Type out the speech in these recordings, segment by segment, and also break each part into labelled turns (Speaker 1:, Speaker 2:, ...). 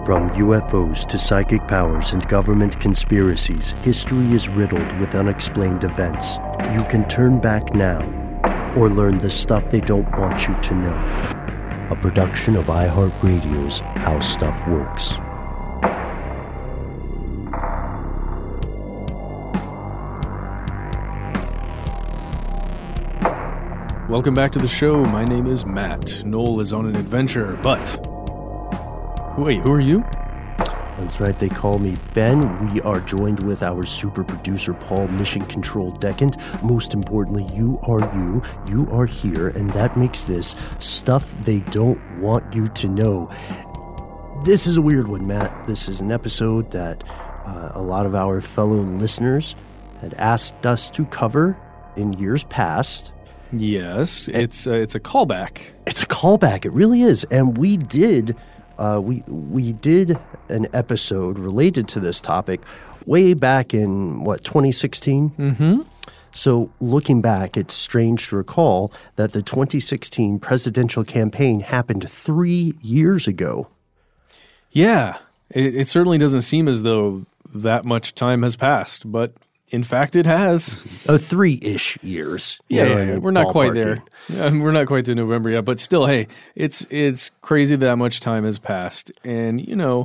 Speaker 1: From UFOs to psychic powers and government conspiracies, history is riddled with unexplained events. You can turn back now or learn the stuff they don't want you to know. A production of iHeartRadio's How Stuff Works.
Speaker 2: Welcome back to the show. My name is Matt. Noel is on an adventure, but... Wait, who are you?
Speaker 1: That's right, they call me Ben. We are joined with our super producer, Paul, Mission Control Decant. Most importantly, you are here, and that makes this stuff they don't want you to know. This is a weird one, Matt. This is an episode that a lot of our fellow listeners had asked us to cover in years past.
Speaker 2: Yes, it's a callback.
Speaker 1: It's a callback, it really is. And we did... We did an episode related to this topic way back in, 2016?
Speaker 2: Mm-hmm.
Speaker 1: So looking back, it's strange to recall that the 2016 presidential campaign happened 3 years ago.
Speaker 2: Yeah, it certainly doesn't seem as though that much time has passed, but in fact it has.
Speaker 1: 3-ish years.
Speaker 2: Yeah, we're not quite there. We're not quite to November yet, but still, hey, it's crazy that much time has passed. And,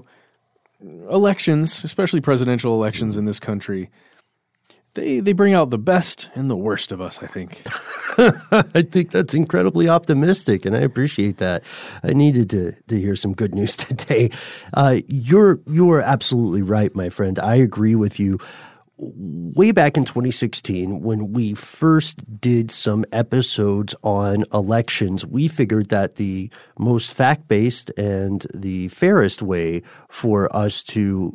Speaker 2: elections, especially presidential elections in this country, they bring out the best and the worst of us, I think.
Speaker 1: I think that's incredibly optimistic, and I appreciate that. I needed to hear some good news today. You are absolutely right, my friend. I agree with you. Way back in 2016, when we first did some episodes on elections, we figured that the most fact-based and the fairest way for us to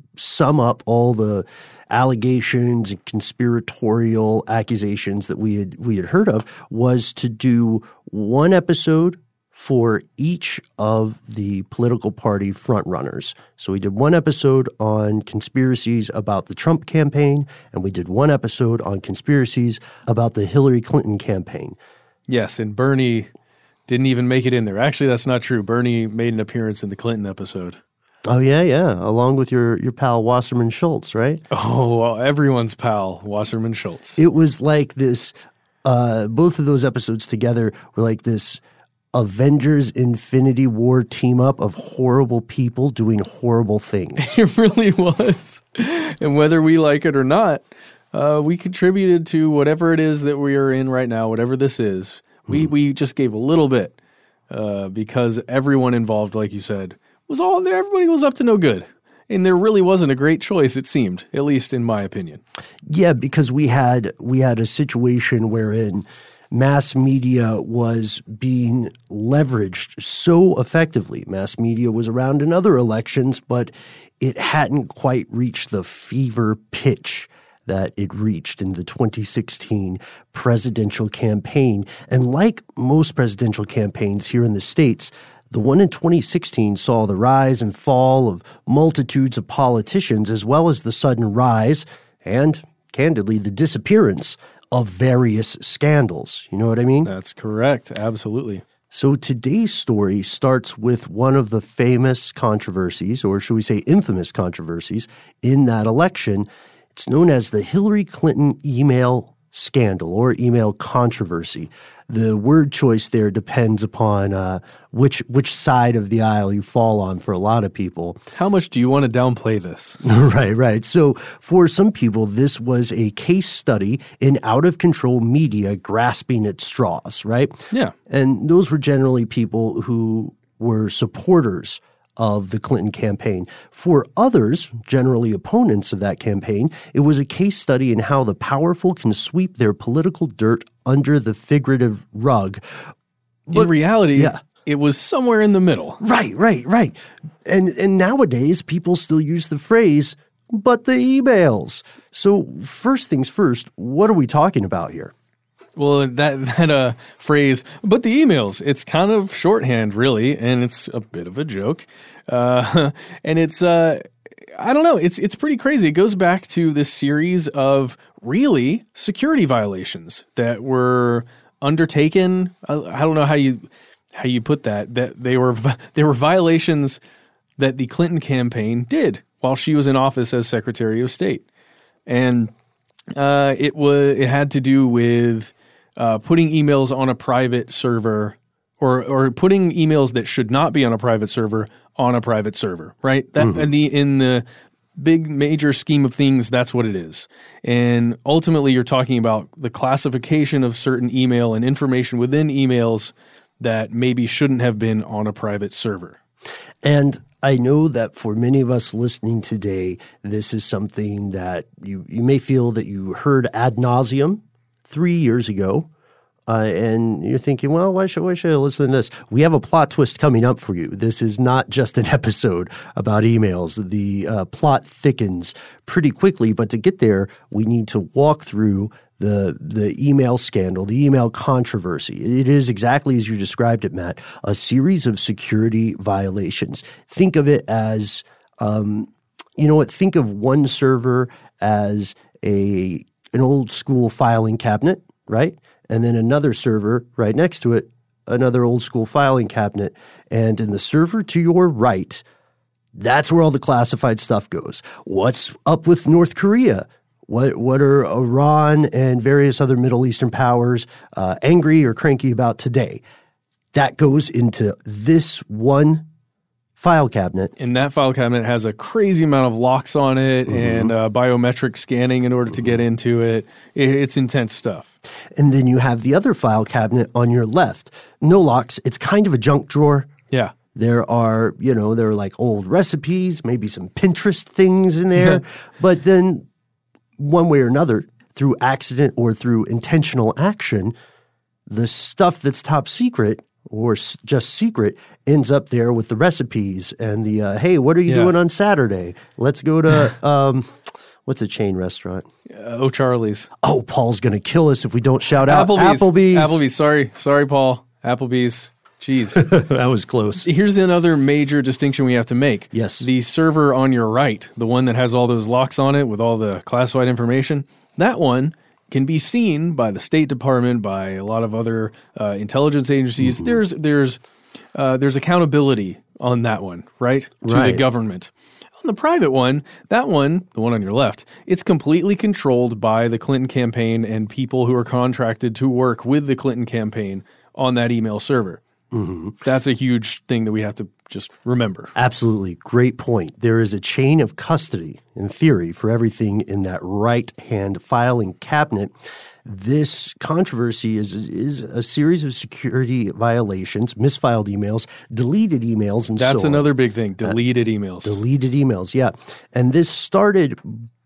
Speaker 1: sum up all the allegations and conspiratorial accusations that we had heard of was to do one episode for each of the political party frontrunners. So we did one episode on conspiracies about the Trump campaign, and we did one episode on conspiracies about the Hillary Clinton campaign.
Speaker 2: Yes, and Bernie didn't even make it in there. Actually, that's not true. Bernie made an appearance in the Clinton episode.
Speaker 1: Oh, yeah, along with your pal Wasserman Schultz, right?
Speaker 2: Oh, well, everyone's pal, Wasserman Schultz.
Speaker 1: It was like this, both of those episodes together were like this Avengers Infinity War team up of horrible people doing horrible things.
Speaker 2: It really was. And whether we like it or not, we contributed to whatever it is that we are in right now, whatever this is. We just gave a little bit because everyone involved, like you said, was all there. Everybody was up to no good. And there really wasn't a great choice, it seemed, at least in my opinion.
Speaker 1: Yeah, because we had a situation wherein mass media was being leveraged so effectively. Mass media was around in other elections, but it hadn't quite reached the fever pitch that it reached in the 2016 presidential campaign. And like most presidential campaigns here in the States, the one in 2016 saw the rise and fall of multitudes of politicians, as well as the sudden rise and, candidly, the disappearance of various scandals. You know what I mean?
Speaker 2: That's correct. Absolutely.
Speaker 1: So today's story starts with one of the famous controversies, or should we say infamous controversies, in that election. It's known as the Hillary Clinton email scandal or email controversy. The word choice there depends upon which side of the aisle you fall on for a lot of people.
Speaker 2: How much do you want to downplay this?
Speaker 1: Right. So for some people, this was a case study in out-of-control media grasping at straws, right?
Speaker 2: Yeah.
Speaker 1: And those were generally people who were supporters of the Clinton campaign. For others, generally opponents of that campaign, it was a case study in how the powerful can sweep their political dirt under the figurative rug.
Speaker 2: But, in reality, it was somewhere in the middle.
Speaker 1: Right. And nowadays, people still use the phrase, but the emails. So first things first, what are we talking about here?
Speaker 2: Well, that phrase, but the emails, it's kind of shorthand, really, and it's a bit of a joke. And it's, I don't know, it's pretty crazy. It goes back to this series of really security violations that were undertaken. I don't know how you put that they were violations that the Clinton campaign did while she was in office as Secretary of State. And it had to do with putting emails on a private server or putting emails that should not be on a private server on a private server, right? That in the big major scheme of things, that's what it is. And ultimately, you're talking about the classification of certain email and information within emails that maybe shouldn't have been on a private server.
Speaker 1: And I know that for many of us listening today, this is something that you may feel that you heard ad nauseum 3 years ago. And you're thinking, well, why should I listen to this? We have a plot twist coming up for you. This is not just an episode about emails. The plot thickens pretty quickly, but to get there, we need to walk through the email scandal, the email controversy. It is exactly as you described it, Matt, a series of security violations. Think of it as, think of one server as an old school filing cabinet, right? And then another server right next to it, another old school filing cabinet. And in the server to your right, that's where all the classified stuff goes. What's up with North Korea? What are Iran and various other Middle Eastern powers angry or cranky about today? That goes into this one file cabinet.
Speaker 2: And that file cabinet has a crazy amount of locks on it and biometric scanning in order to get into it. It's intense stuff.
Speaker 1: And then you have the other file cabinet on your left. No locks. It's kind of a junk drawer.
Speaker 2: Yeah.
Speaker 1: There are like old recipes, maybe some Pinterest things in there. But then one way or another, through accident or through intentional action, the stuff that's top secret or just secret ends up there with the recipes and the, hey, what are you doing on Saturday? Let's go to, what's a chain restaurant?
Speaker 2: O'Charlie's.
Speaker 1: Oh, Paul's going to kill us if we don't shout out
Speaker 2: Applebee's. Applebee's. Sorry, Paul. Applebee's. Jeez.
Speaker 1: That was close.
Speaker 2: Here's another major distinction we have to make.
Speaker 1: Yes.
Speaker 2: The server on your right, the one that has all those locks on it with all the classified information, that one can be seen by the State Department, by a lot of other intelligence agencies. There's accountability on that one, right? To the government. On the private one, that one, the one on your left, it's completely controlled by the Clinton campaign and people who are contracted to work with the Clinton campaign on that email server. That's a huge thing that we have to just remember.
Speaker 1: Absolutely. Great point. There is a chain of custody, in theory, for everything in that right-hand filing cabinet. This controversy is a series of security violations, misfiled emails, deleted emails, and so on.
Speaker 2: That's another big thing, deleted emails.
Speaker 1: Deleted emails, yeah. And this started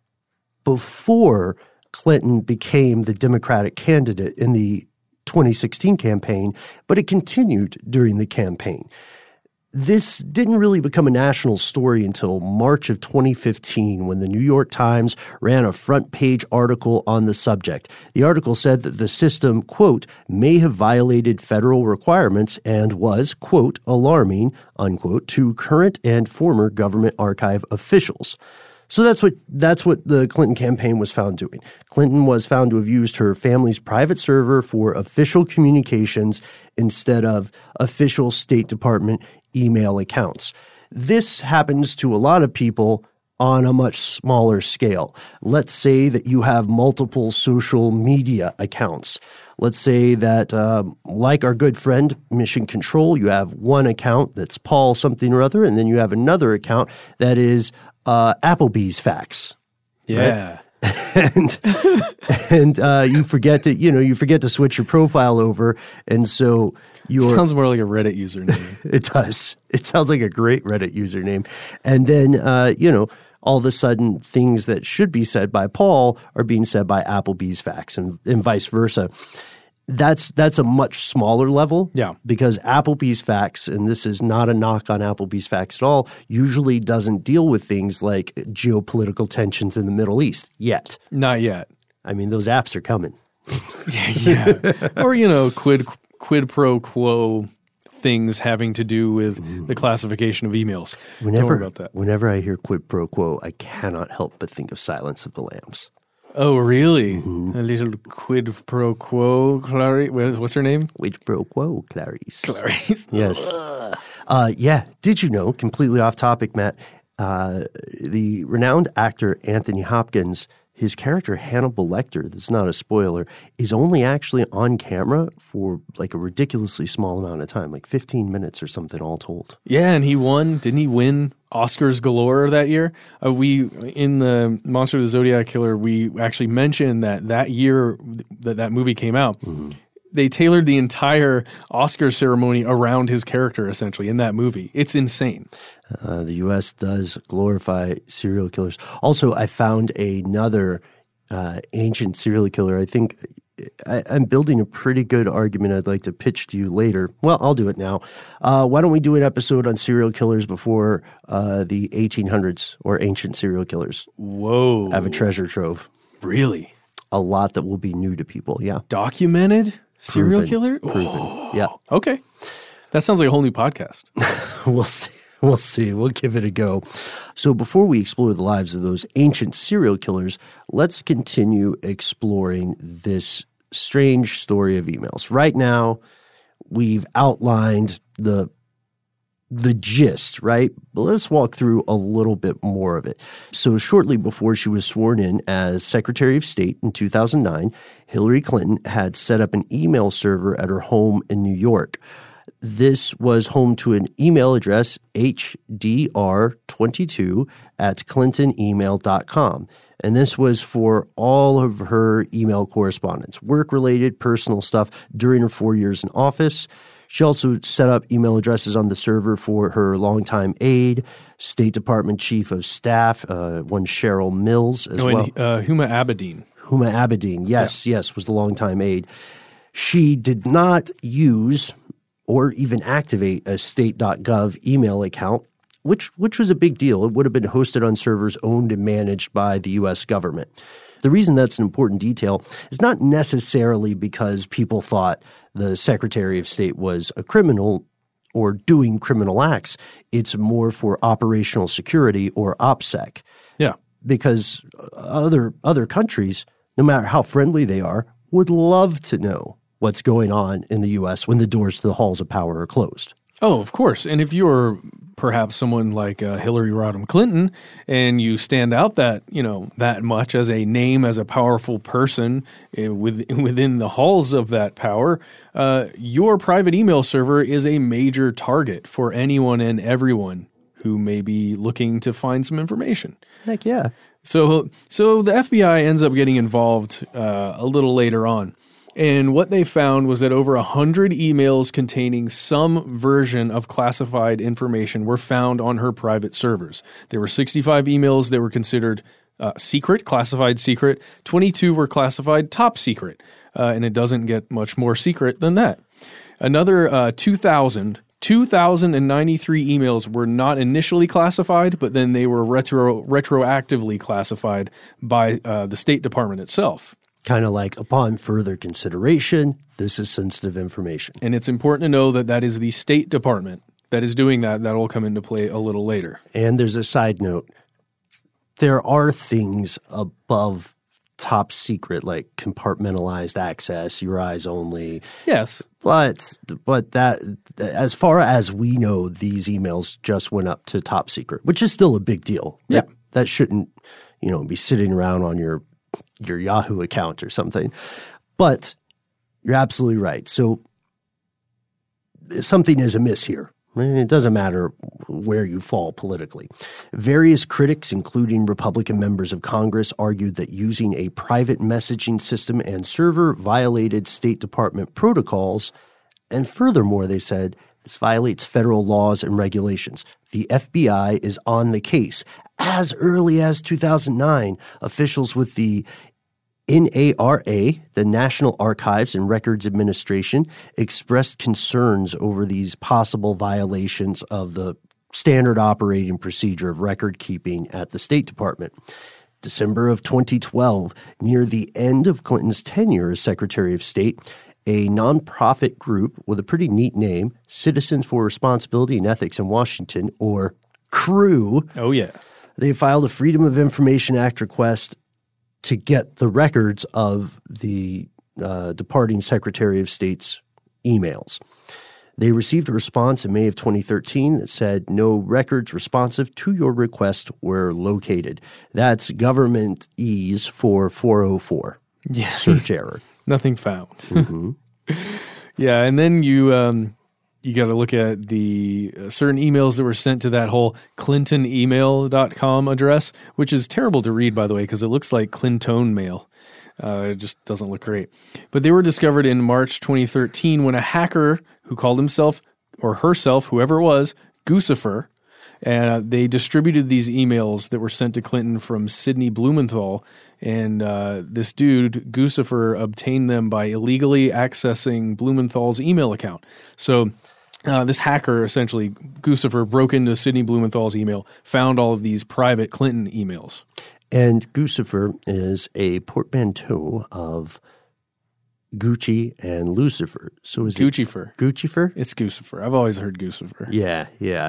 Speaker 1: before Clinton became the Democratic candidate in the 2016 campaign, but it continued during the campaign. This didn't really become a national story until March of 2015 when the New York Times ran a front-page article on the subject. The article said that the system, quote, may have violated federal requirements and was, quote, alarming, unquote, to current and former government archive officials. So that's what the Clinton campaign was found doing. Clinton was found to have used her family's private server for official communications instead of official State Department email accounts. This happens to a lot of people on a much smaller scale. Let's say that you have multiple social media accounts. Let's say that, like our good friend Mission Control, you have one account that's Paul something or other, and then you have another account that is Applebee's facts.
Speaker 2: Yeah.
Speaker 1: Right? and you forget to switch your profile over, and so
Speaker 2: sounds more like a Reddit username.
Speaker 1: It does. It sounds like a great Reddit username. And then all of a sudden things that should be said by Paul are being said by Applebee's facts and vice versa. That's a much smaller level.
Speaker 2: Yeah.
Speaker 1: Because Applebee's facts, and this is not a knock on Applebee's facts at all, usually doesn't deal with things like geopolitical tensions in the Middle East yet.
Speaker 2: Not yet.
Speaker 1: I mean, those apps are coming.
Speaker 2: Yeah. Or, quid pro quo things having to do with the classification of emails. Don't worry about that.
Speaker 1: Whenever I hear quid pro quo, I cannot help but think of Silence of the Lambs.
Speaker 2: Oh, really? A little quid pro quo, Clarice. What's her name?
Speaker 1: Quid pro quo, Clarice.
Speaker 2: Clarice.
Speaker 1: Yes. Yeah. Did you know, completely off topic, Matt, the renowned actor Anthony Hopkins, his character Hannibal Lecter, that's not a spoiler, is only actually on camera for like a ridiculously small amount of time, like 15 minutes or something all told.
Speaker 2: Yeah, and he won. Didn't he win Oscars galore that year? We in the Monster of the Zodiac Killer, we actually mentioned that year that movie came out, they tailored the entire Oscar ceremony around his character, essentially, in that movie. It's insane.
Speaker 1: The U.S. does glorify serial killers. Also, I found another ancient serial killer. I think I'm building a pretty good argument I'd like to pitch to you later. Well, I'll do it now. Why don't we do an episode on serial killers before the 1800s or ancient serial killers?
Speaker 2: Whoa.
Speaker 1: I have a treasure trove.
Speaker 2: Really?
Speaker 1: A lot that will be new to people, yeah.
Speaker 2: Documented serial killer?
Speaker 1: Proven, yeah.
Speaker 2: Okay. That sounds like a whole new podcast.
Speaker 1: We'll see. We'll see. We'll give it a go. So before we explore the lives of those ancient serial killers, let's continue exploring this strange story of emails. Right now, we've outlined the gist, right? But let's walk through a little bit more of it. So shortly before she was sworn in as Secretary of State in 2009, Hillary Clinton had set up an email server at her home in New York. This was home to an email address, hdr22@clintonemail.com. And this was for all of her email correspondence, work-related, personal stuff during her 4 years in office. She also set up email addresses on the server for her longtime aide, State Department Chief of Staff, one Cheryl Mills as well.
Speaker 2: Huma Abedin.
Speaker 1: Huma Abedin, yes, was the longtime aide. She did not use or even activate a state.gov email account, which was a big deal. It would have been hosted on servers owned and managed by the U.S. government. The reason that's an important detail is not necessarily because people thought the Secretary of State was a criminal or doing criminal acts. It's more for operational security or OPSEC.
Speaker 2: Yeah.
Speaker 1: Because other countries, no matter how friendly they are, would love to know what's going on in the U.S. when the doors to the halls of power are closed.
Speaker 2: Oh, of course. And if you're perhaps someone like Hillary Rodham Clinton and you stand out that much as a name, as a powerful person within the halls of that power, your private email server is a major target for anyone and everyone who may be looking to find some information.
Speaker 1: Heck yeah.
Speaker 2: So the FBI ends up getting involved a little later on. And what they found was that over 100 emails containing some version of classified information were found on her private servers. There were 65 emails that were considered secret, classified secret. 22 were classified top secret. And it doesn't get much more secret than that. Another 2,093 emails were not initially classified, but then they were retroactively classified by the State Department itself.
Speaker 1: Kind of like, upon further consideration, this is sensitive information.
Speaker 2: And it's important to know that is the State Department that is doing that. That will come into play a little later.
Speaker 1: And there's a side note. There are things above top secret, like compartmentalized access, your eyes only.
Speaker 2: Yes.
Speaker 1: But that, as far as we know, these emails just went up to top secret, which is still a big deal.
Speaker 2: Yeah.
Speaker 1: That shouldn't, be sitting around on your Yahoo account or something. But you're absolutely right. So something is amiss here. It doesn't matter where you fall politically. Various critics, including Republican members of Congress, argued that using a private messaging system and server violated State Department protocols. And furthermore, they said, this violates federal laws and regulations. The FBI is on the case. As early as 2009, officials with the NARA, the National Archives and Records Administration, expressed concerns over these possible violations of the standard operating procedure of record keeping at the State Department. December of 2012, near the end of Clinton's tenure as Secretary of State, a nonprofit group with a pretty neat name, Citizens for Responsibility and Ethics in Washington, or CREW.
Speaker 2: Oh, yeah.
Speaker 1: They filed a Freedom of Information Act request to get the records of the departing Secretary of State's emails. They received a response in May of 2013 that said no records responsive to your request were located. That's government ease for 404.
Speaker 2: Yeah.
Speaker 1: Search error.
Speaker 2: Nothing found.
Speaker 1: Mm-hmm.
Speaker 2: Yeah, and then you got to look at the certain emails that were sent to that whole clintonemail.com address, which is terrible to read, by the way, because it looks like Clinton mail. It just doesn't look great. But they were discovered in March 2013 when a hacker who called himself or herself, whoever it was, Guccifer, and they distributed these emails that were sent to Clinton from Sidney Blumenthal. And this dude, Guccifer, obtained them by illegally accessing Blumenthal's email account. So this hacker, essentially, Guccifer, broke into Sidney Blumenthal's email, found all of these private Clinton emails.
Speaker 1: And Guccifer is a portmanteau of Gucci and Lucifer. So is
Speaker 2: Guccifer.
Speaker 1: Guccifer?
Speaker 2: It's Guccifer. I've always heard Guccifer.
Speaker 1: Yeah.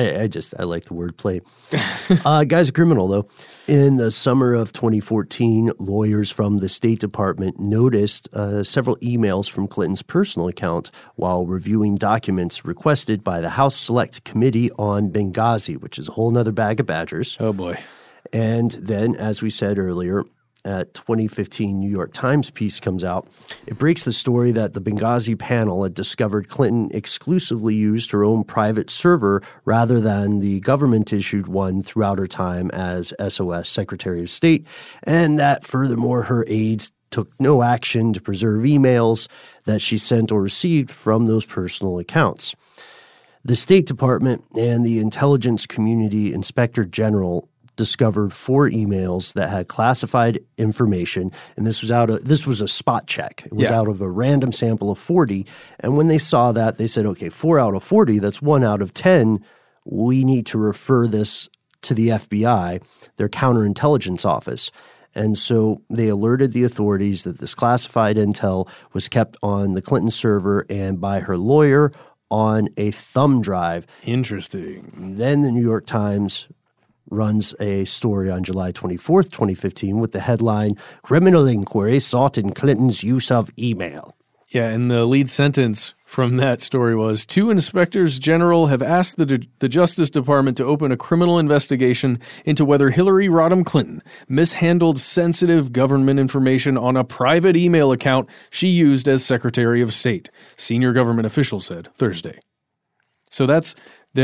Speaker 1: I like the wordplay. Guy's a criminal, though. In the summer of 2014, lawyers from the State Department noticed several emails from Clinton's personal account while reviewing documents requested by the House Select Committee on Benghazi, which is a whole nother bag of badgers.
Speaker 2: Oh, boy.
Speaker 1: And then, as we said earlier, a 2015 New York Times piece comes out. It breaks the story that the Benghazi panel had discovered Clinton exclusively used her own private server rather than the government-issued one throughout her time as SOS Secretary of State, and that, furthermore, her aides took no action to preserve emails that she sent or received from those personal accounts. The State Department and the Intelligence Community Inspector General discovered 4 emails that had classified information, and this was a spot check. It was out of a random sample of 40, and when they saw that, they said, okay, 4 out of 40, that's 1 out of 10. We need to refer this to the FBI, their counterintelligence office. And so they alerted the authorities that this classified intel was kept on the Clinton server and by her lawyer on a thumb drive.
Speaker 2: Interesting.
Speaker 1: Then the New York Times runs a story on July 24th, 2015 with the headline, Criminal Inquiry Sought in Clinton's Use of Email.
Speaker 2: Yeah, and the lead sentence from that story was, 2 inspectors general have asked the Justice Department to open a criminal investigation into whether Hillary Rodham Clinton mishandled sensitive government information on a private email account she used as Secretary of State, senior government officials said Thursday. So that's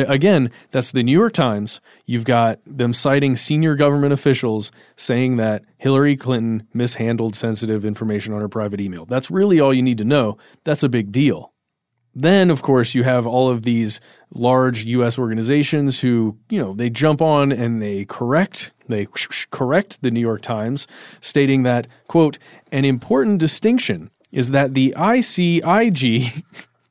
Speaker 2: the New York Times. You've got them citing senior government officials saying that Hillary Clinton mishandled sensitive information on her private email. That's really all you need to know. That's a big deal. Then, of course, you have all of these large U.S. organizations who, they jump on and they correct the New York Times, stating that, quote, an important distinction is that the ICIG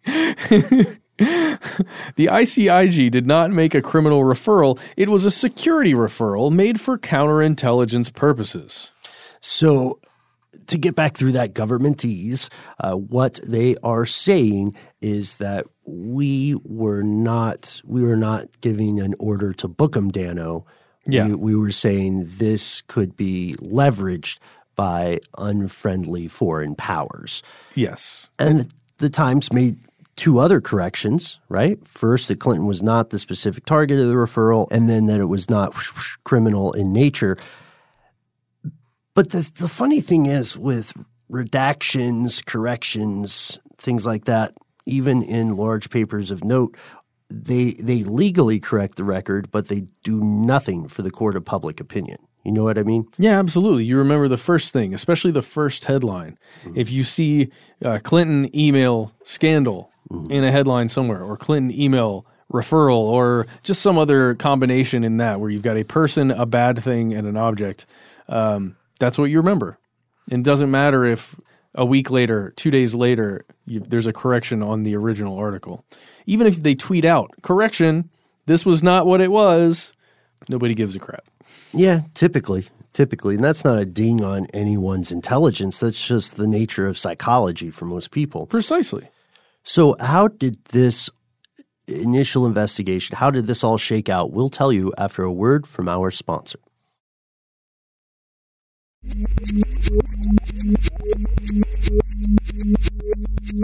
Speaker 2: the ICIG did not make a criminal referral. It was a security referral made for counterintelligence purposes.
Speaker 1: So to get back through that governmentese, what they are saying is that we were not giving an order to book 'em, Dano.
Speaker 2: Yeah.
Speaker 1: We were saying this could be leveraged by unfriendly foreign powers.
Speaker 2: Yes.
Speaker 1: And the Times made 2 other corrections, right? First, that Clinton was not the specific target of the referral, and then that it was not criminal in nature. But the funny thing is with redactions, corrections, things like that, even in large papers of note, they legally correct the record, but they do nothing for the court of public opinion. You know what I mean?
Speaker 2: Yeah, absolutely. You remember the first thing, especially the first headline. Mm-hmm. If you see Clinton email scandal in a headline somewhere, or Clinton email referral, or just some other combination in that where you've got a person, a bad thing, and an object, that's what you remember. It doesn't matter if a week later, 2 days later, there's a correction on the original article. Even if they tweet out, correction, this was not what it was, nobody gives a crap.
Speaker 1: Yeah, typically. And that's not a ding on anyone's intelligence. That's just the nature of psychology for most people.
Speaker 2: Precisely.
Speaker 1: So how did this initial investigation, how did this all shake out? We'll tell you after a word from our sponsor.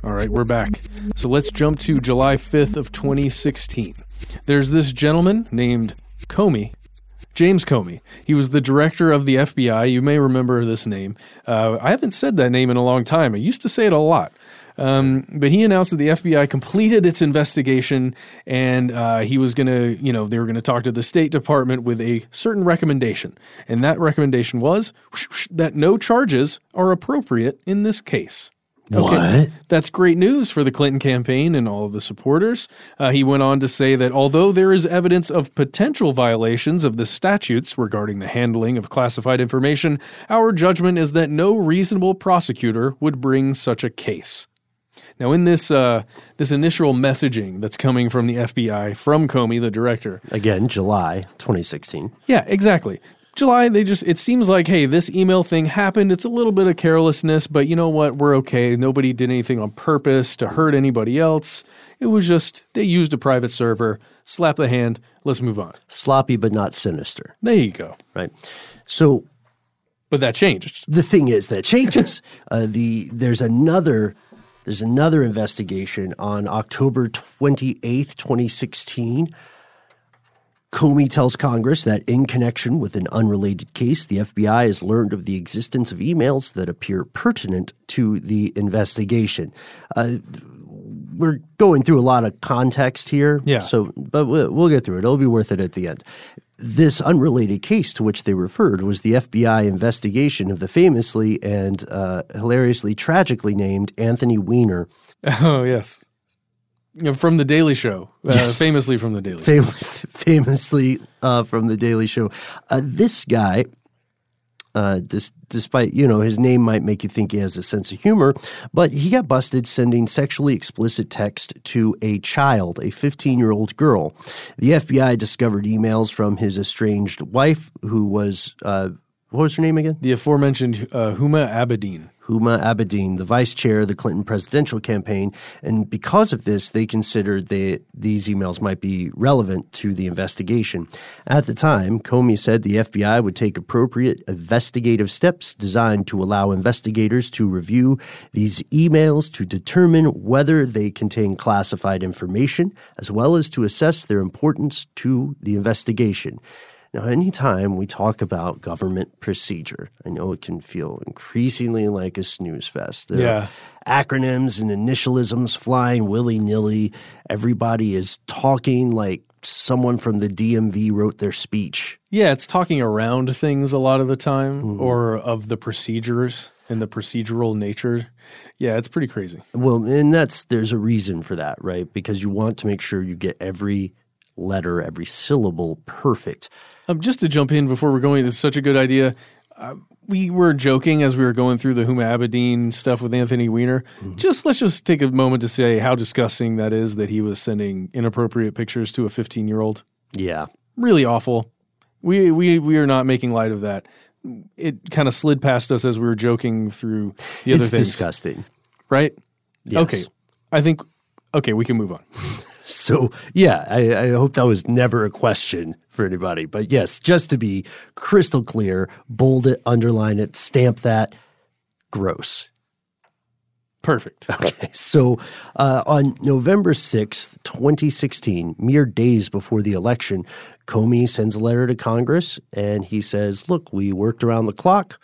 Speaker 2: All right, we're back. So let's jump to July 5th of 2016. There's this gentleman named Comey, James Comey. He was the director of the FBI. You may remember this name. I haven't said that name in a long time. I used to say it a lot. But he announced that the FBI completed its investigation, and he was going to, they were going to talk to the State Department with a certain recommendation. And that recommendation was that no charges are appropriate in this case. Okay.
Speaker 1: What?
Speaker 2: That's great news for the Clinton campaign and all of the supporters. He went on to say that although there is evidence of potential violations of the statutes regarding the handling of classified information, our judgment is that no reasonable prosecutor would bring such a case. Now, in this initial messaging that's coming from the FBI, from Comey, the director.
Speaker 1: Again, July 2016.
Speaker 2: Yeah, exactly. July, it seems like, hey, this email thing happened. It's a little bit of carelessness, but you know what? We're okay. Nobody did anything on purpose to hurt anybody else. It was just, they used a private server, slap the hand, let's move on.
Speaker 1: Sloppy, but not sinister.
Speaker 2: There you go.
Speaker 1: Right. So.
Speaker 2: But that changed.
Speaker 1: The thing is, that changes. There's another investigation on October 28th, 2016. Comey tells Congress that in connection with an unrelated case, the FBI has learned of the existence of emails that appear pertinent to the investigation. We're going through a lot of context here, but we'll get through it. It'll be worth it at the end. This unrelated case to which they referred was the FBI investigation of the famously and hilariously tragically named Anthony Weiner.
Speaker 2: Oh, yes. From The Daily Show.
Speaker 1: Yes.
Speaker 2: Famously from The Daily Show.
Speaker 1: Famously from The Daily Show. This guy, despite, his name might make you think he has a sense of humor, but he got busted sending sexually explicit text to a child, a 15-year-old girl. The FBI discovered emails from his estranged wife, who was, what was her name again?
Speaker 2: The aforementioned Huma Abedin.
Speaker 1: Huma Abedin, the vice chair of the Clinton presidential campaign. And because of this, they considered that these emails might be relevant to the investigation. At the time, Comey said the FBI would take appropriate investigative steps designed to allow investigators to review these emails to determine whether they contain classified information, as well as to assess their importance to the investigation. Now, anytime we talk about government procedure, I know it can feel increasingly like a snooze fest. There are acronyms and initialisms flying willy-nilly. Everybody is talking like someone from the DMV wrote their speech.
Speaker 2: Yeah, it's talking around things a lot of the time, or of the procedures and the procedural nature. Yeah, it's pretty crazy.
Speaker 1: Well, and there's a reason for that, right? Because you want to make sure you get every letter, every syllable perfect.
Speaker 2: Just to jump in before we're going, this is such a good idea. We were joking as we were going through the Huma Abedin stuff with Anthony Weiner. Let's just take a moment to say how disgusting that is that he was sending inappropriate pictures to a 15-year-old.
Speaker 1: Yeah.
Speaker 2: Really awful. We are not making light of that. It kind of slid past us as we were joking through the other things.
Speaker 1: It's disgusting.
Speaker 2: Right?
Speaker 1: Yes.
Speaker 2: Okay, we can move on.
Speaker 1: So, yeah, I hope that was never a question for anybody. But yes, just to be crystal clear, bold it, underline it, stamp that. Gross.
Speaker 2: Perfect.
Speaker 1: Okay, so on November 6th, 2016, mere days before the election, Comey sends a letter to Congress, and he says, look, we worked around the clock,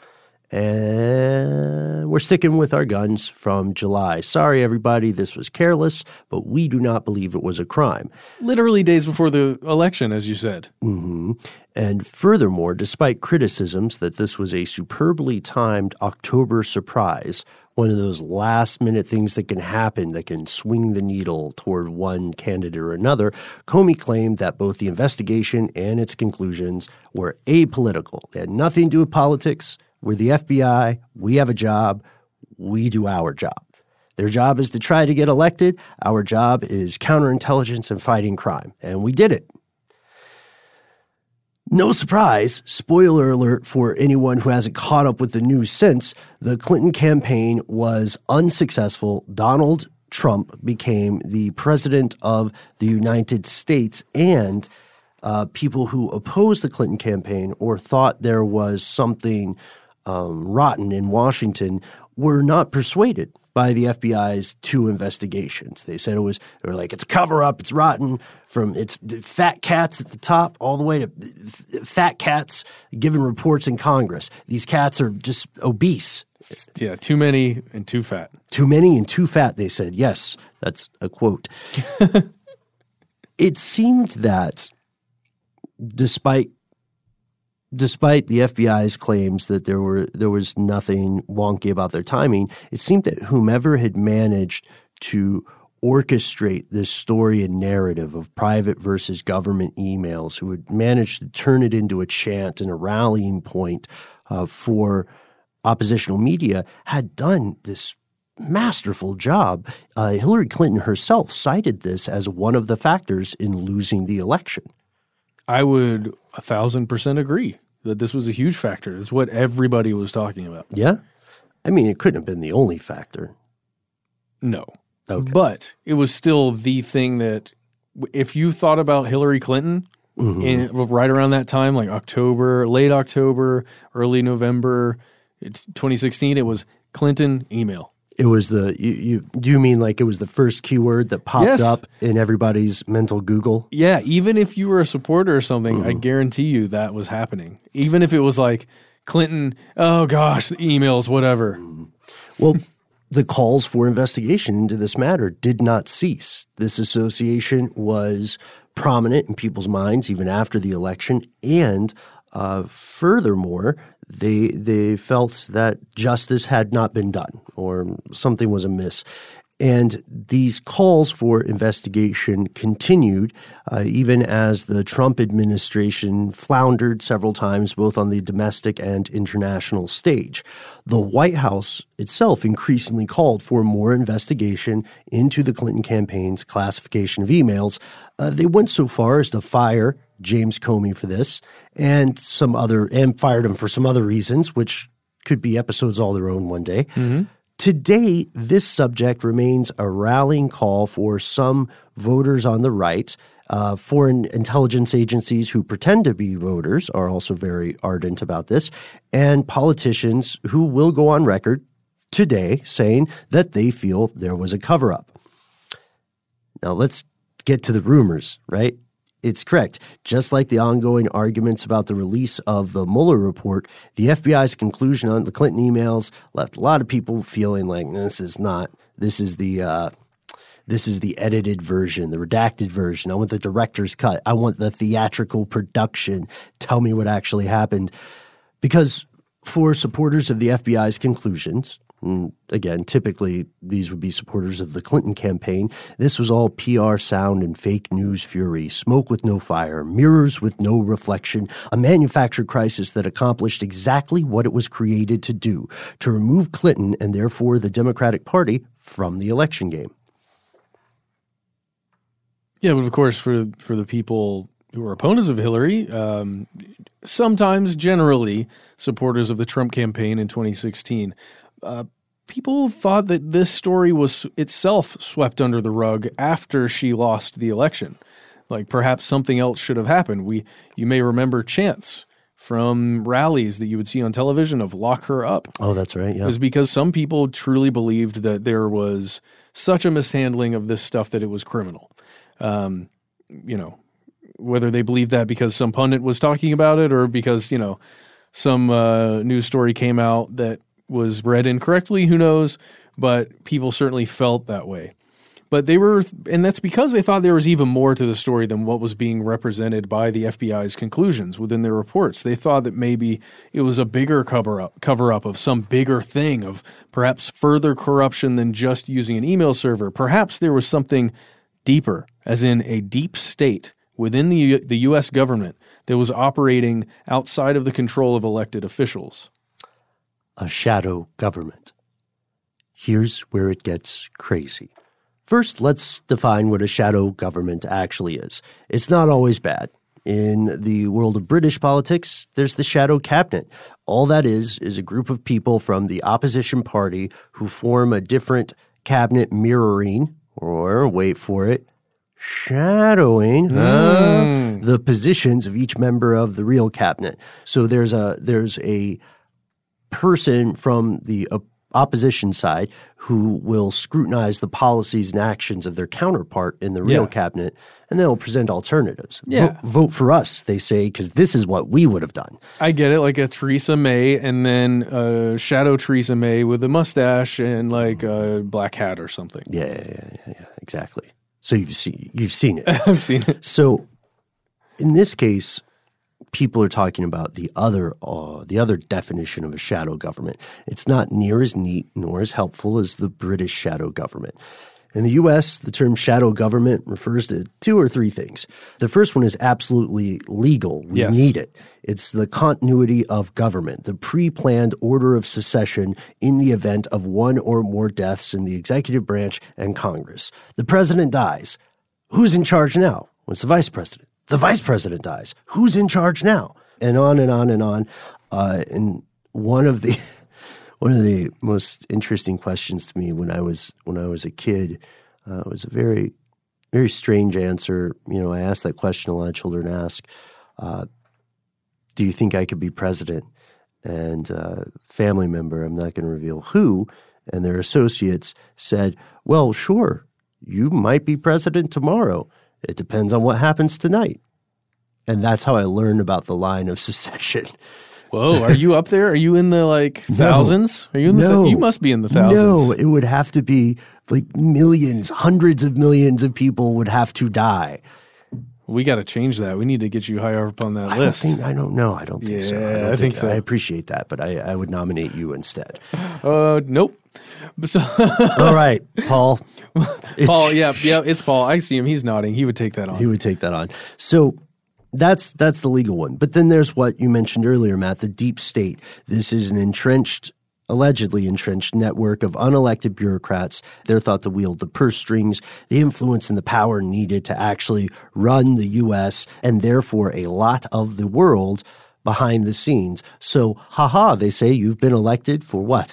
Speaker 1: and we're sticking with our guns from July. Sorry, everybody, this was careless, but we do not believe it was a crime.
Speaker 2: Literally days before the election, as you said.
Speaker 1: Mm-hmm. And furthermore, despite criticisms that this was a superbly timed October surprise, one of those last-minute things that can happen that can swing the needle toward one candidate or another, Comey claimed that both the investigation and its conclusions were apolitical. They had nothing to do with politics. We're the FBI. We have a job. We do our job. Their job is to try to get elected. Our job is counterintelligence and fighting crime. And we did it. No surprise, spoiler alert for anyone who hasn't caught up with the news since, the Clinton campaign was unsuccessful. Donald Trump became the president of the United States, and people who opposed the Clinton campaign or thought there was something rotten in Washington were not persuaded by the FBI's 2 investigations. They said they were like, it's a cover-up, it's rotten, from it's fat cats at the top all the way to fat cats giving reports in Congress. These cats are just obese.
Speaker 2: Yeah, too many and too fat.
Speaker 1: Too many and too fat, they said. Yes, that's a quote. It seemed that despite the FBI's claims that there was nothing wonky about their timing, it seemed that whomever had managed to orchestrate this story and narrative of private versus government emails, who had managed to turn it into a chant and a rallying point for oppositional media, had done this masterful job. Hillary Clinton herself cited this as one of the factors in losing the election.
Speaker 2: I would 1,000% agree that this was a huge factor. It's what everybody was talking about.
Speaker 1: Yeah? I mean, it couldn't have been the only factor.
Speaker 2: No.
Speaker 1: Okay.
Speaker 2: But it was still the thing that if you thought about Hillary Clinton right around that time, like late October, early November 2016, it was Clinton email.
Speaker 1: It was do you mean like it was the first keyword that popped up in everybody's mental Google?
Speaker 2: Yeah, even if you were a supporter or something, I guarantee you that was happening. Even if it was like Clinton, oh gosh, the emails, whatever.
Speaker 1: Well, the calls for investigation into this matter did not cease. This association was prominent in people's minds even after the election, and furthermore, they felt that justice had not been done or something was amiss. And these calls for investigation continued even as the Trump administration floundered several times, both on the domestic and international stage. The White House itself increasingly called for more investigation into the Clinton campaign's classification of emails. They went so far as to fire James Comey for this and fired him for some other reasons, which could be episodes all their own one day. Mm-hmm. Today, this subject remains a rallying call for some voters on the right. Foreign intelligence agencies who pretend to be voters are also very ardent about this, and politicians who will go on record today saying that they feel there was a cover-up. Now, let's get to the rumors, right? It's correct. Just like the ongoing arguments about the release of the Mueller report, the FBI's conclusion on the Clinton emails left a lot of people feeling like this is the edited version, the redacted version. I want the director's cut. I want the theatrical production. Tell me what actually happened. Because for supporters of the FBI's conclusions, again, typically these would be supporters of the Clinton campaign, this was all PR sound and fake news fury, smoke with no fire, mirrors with no reflection, a manufactured crisis that accomplished exactly what it was created to do, to remove Clinton and therefore the Democratic Party from the election game.
Speaker 2: Yeah, but of course, for the people who are opponents of Hillary, sometimes, generally, supporters of the Trump campaign in 2016, people thought that this story was itself swept under the rug after she lost the election. Like perhaps something else should have happened. You may remember chants from rallies that you would see on television of "lock her up."
Speaker 1: Oh, that's right. Yeah,
Speaker 2: it was because some people truly believed that there was such a mishandling of this stuff that it was criminal. Whether they believed that because some pundit was talking about it or because some news story came out that was read incorrectly, who knows, but people certainly felt that way. But and that's because they thought there was even more to the story than what was being represented by the FBI's conclusions within their reports. They thought that maybe it was a bigger cover-up of some bigger thing, of perhaps further corruption than just using an email server. Perhaps there was something deeper, as in a deep state within the U.S. government that was operating outside of the control of elected officials.
Speaker 1: A shadow government. Here's where it gets crazy. First, let's define what a shadow government actually is. It's not always bad. In the world of British politics, there's the shadow cabinet. All that is a group of people from the opposition party who form a different cabinet mirroring, or wait for it, shadowing the positions of each member of the real cabinet. So there's a person from the opposition side who will scrutinize the policies and actions of their counterpart in the real cabinet, and they'll present alternatives.
Speaker 2: Yeah.
Speaker 1: Vote for us, they say, because this is what we would have done.
Speaker 2: I get it, like a Theresa May and then shadow Theresa May with a mustache and like a black hat or something.
Speaker 1: Yeah, exactly. So you've seen it.
Speaker 2: I've seen it.
Speaker 1: So in this case, people are talking about the other definition of a shadow government. It's not near as neat nor as helpful as the British shadow government. In the U.S., the term shadow government refers to two or three things. The first one is absolutely legal. We need it. It's the continuity of government, the pre-planned order of succession in the event of one or more deaths in the executive branch and Congress. The president dies. Who's in charge now? Well, it's the vice president. The vice president dies. Who's in charge now? And on and on and on. And one of the most interesting questions to me when I was a kid was a very, very strange answer. You know, I asked that question a lot of children ask. Do you think I could be president? And a family member, I'm not going to reveal who, and their associates said, well, sure, you might be president tomorrow. It depends on what happens tonight. And that's how I learned about the line of secession.
Speaker 2: Whoa, are you up there? Are you in the thousands? Are you in the you must be in the thousands.
Speaker 1: No, it would have to be like millions, hundreds of millions of people would have to die.
Speaker 2: We got to change that. We need to get you higher up on that list.
Speaker 1: I don't know. I don't think so.
Speaker 2: I think so.
Speaker 1: I appreciate that, but I would nominate you instead.
Speaker 2: Nope. So
Speaker 1: all right, Paul.
Speaker 2: Paul, yeah, it's Paul. I see him. He's nodding. He would take that on.
Speaker 1: He would take that on. So that's the legal one. But then there's what you mentioned earlier, Matt, the deep state. This is an allegedly entrenched network of unelected bureaucrats. They're thought to wield the purse strings, the influence and the power needed to actually run the U.S. and therefore a lot of the world behind the scenes. So, they say you've been elected for what?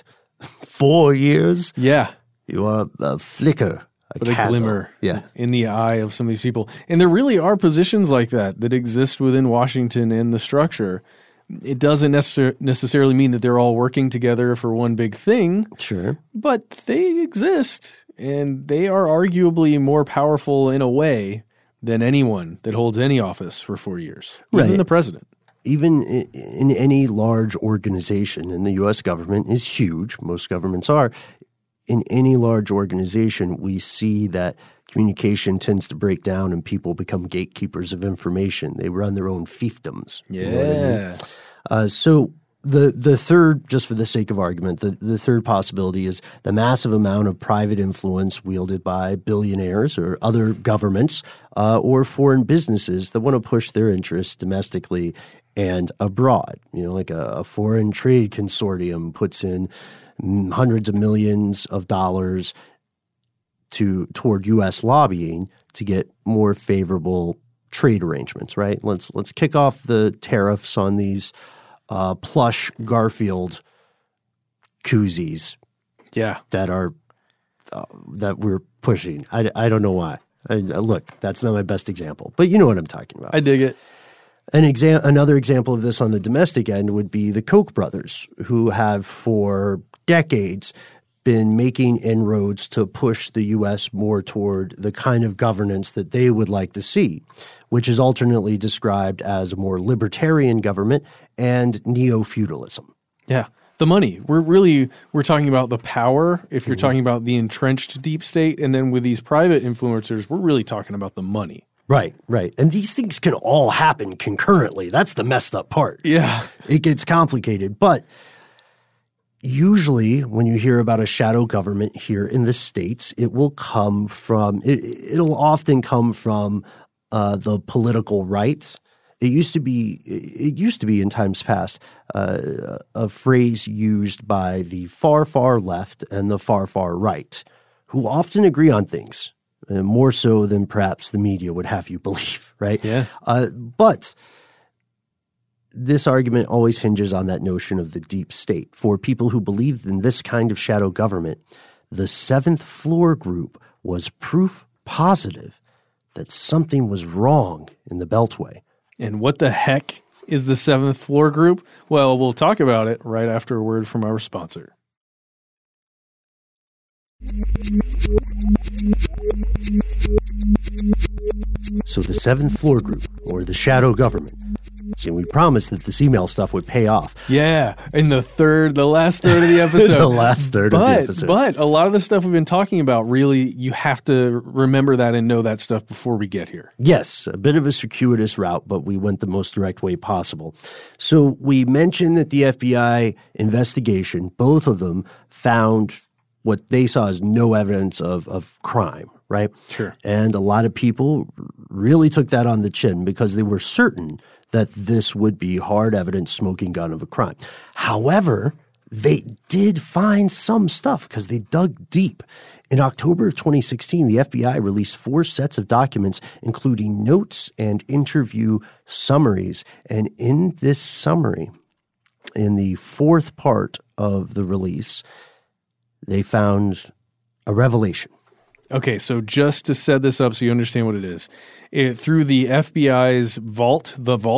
Speaker 1: 4 years?
Speaker 2: Yeah.
Speaker 1: You are a flicker.
Speaker 2: A glimmer in the eye of some of these people. And there really are positions like that exist within Washington and the structure. It doesn't necessarily mean that they're all working together for one big thing.
Speaker 1: Sure.
Speaker 2: But they exist, and they are arguably more powerful in a way than anyone that holds any office for 4 years, even the president.
Speaker 1: Even in any large organization, and the U.S. government is huge, most governments are, in any large organization, we see that communication tends to break down and people become gatekeepers of information. They run their own fiefdoms.
Speaker 2: Yeah.
Speaker 1: You know what I mean? So the third, just for the sake of argument, the third possibility is the massive amount of private influence wielded by billionaires or other governments or foreign businesses that want to push their interests domestically and abroad. You know, like a foreign trade consortium puts in hundreds of millions of dollars toward U.S. lobbying to get more favorable trade arrangements, right? Let's kick off the tariffs on these plush Garfield koozies that we're pushing. I don't know why. Look, that's not my best example, but you know what I'm talking about.
Speaker 2: I dig it.
Speaker 1: Another example of this on the domestic end would be the Koch brothers, who have for decades been making inroads to push the U.S. more toward the kind of governance that they would like to see, which is alternately described as a more libertarian government and neo-feudalism.
Speaker 2: Yeah. The money. We're talking about the power if you're talking about the entrenched deep state, and then with these private influencers, we're really talking about the money.
Speaker 1: Right. And these things can all happen concurrently. That's the messed up part.
Speaker 2: Yeah.
Speaker 1: It gets complicated, but usually when you hear about a shadow government here in the States, it will come from it'll often come from the political right. It used to be in times past a phrase used by the far left and the far right, who often agree on things, more so than perhaps the media would have you believe, right?
Speaker 2: Yeah.
Speaker 1: But this argument always hinges on that notion of the deep state. For people who believe in this kind of shadow government, the Seventh Floor Group was proof positive that something was wrong in the Beltway.
Speaker 2: And what the heck is the Seventh Floor Group? Well, we'll talk about it right after a word from our sponsor.
Speaker 1: So the seventh floor group, or the shadow government. See, we promised that this email stuff would pay off.
Speaker 2: Yeah, in the last third of the episode.
Speaker 1: The last third of the episode.
Speaker 2: But a lot of the stuff we've been talking about, really, you have to remember that and know that stuff before we get here.
Speaker 1: Yes, a bit of a circuitous route, but we went the most direct way possible. So we mentioned that the FBI investigation, both of them, found what they saw as no evidence of crime, right?
Speaker 2: Sure.
Speaker 1: And a lot of people really took that on the chin because they were certain that this would be hard evidence smoking gun of a crime. However, they did find some stuff because they dug deep. In October of 2016, the FBI released 4 sets of documents, including notes and interview summaries. And in this summary, in the 4th part of the release, they found a revelation.
Speaker 2: Okay, so just to set this up so you understand what it is, through the FBI's vault,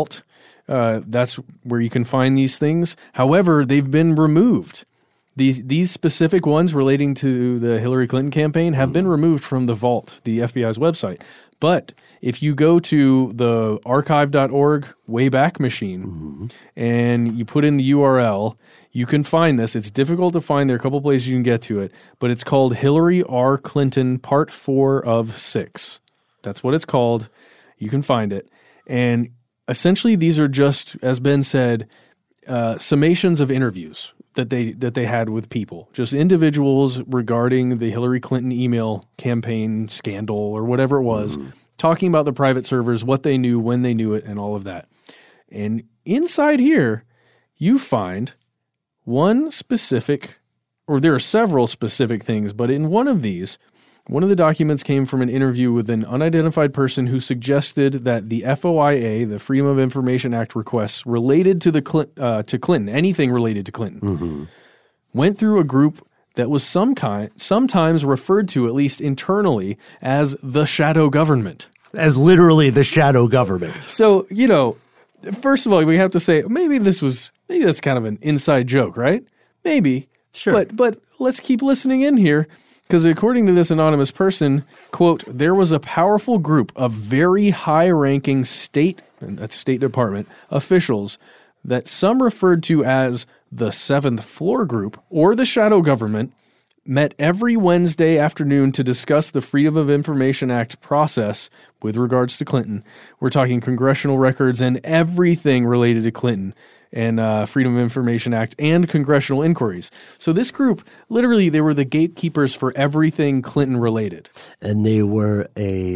Speaker 2: that's where you can find these things. However, they've been removed. These specific ones relating to the Hillary Clinton campaign have been removed from the vault, the FBI's website. But if you go to the archive.org Wayback Machine and you put in the URL, you can find this. It's difficult to find. There are a couple places you can get to it, but it's called Hillary R. Clinton Part 4 of 6. That's what it's called. You can find it. And essentially these are just, as Ben said, summations of interviews that they had with people, just individuals regarding the Hillary Clinton email campaign scandal or whatever it was, talking about the private servers, what they knew, when they knew it, and all of that. And inside here, you find one specific, or there are several specific things, but in one of these, one of the documents came from an interview with an unidentified person who suggested that the FOIA, the Freedom of Information Act requests related to to Clinton, anything related to Clinton, went through a group that was sometimes referred to, at least internally, as the shadow government.
Speaker 1: As literally the shadow government.
Speaker 2: So, first of all, we have to say maybe that's kind of an inside joke, right? Maybe.
Speaker 1: Sure.
Speaker 2: But let's keep listening in here. Because according to this anonymous person, quote, there was a powerful group of very high-ranking State Department officials that some referred to as the Seventh Floor Group or the Shadow Government met every Wednesday afternoon to discuss the Freedom of Information Act process with regards to Clinton. We're talking congressional records and everything related to Clinton and Freedom of Information Act and congressional inquiries. So this group, literally, they were the gatekeepers for everything Clinton related.
Speaker 1: And they were